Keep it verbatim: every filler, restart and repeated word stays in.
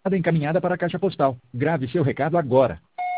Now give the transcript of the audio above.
encaminhada para a caixa postal. Grave seu recado agora.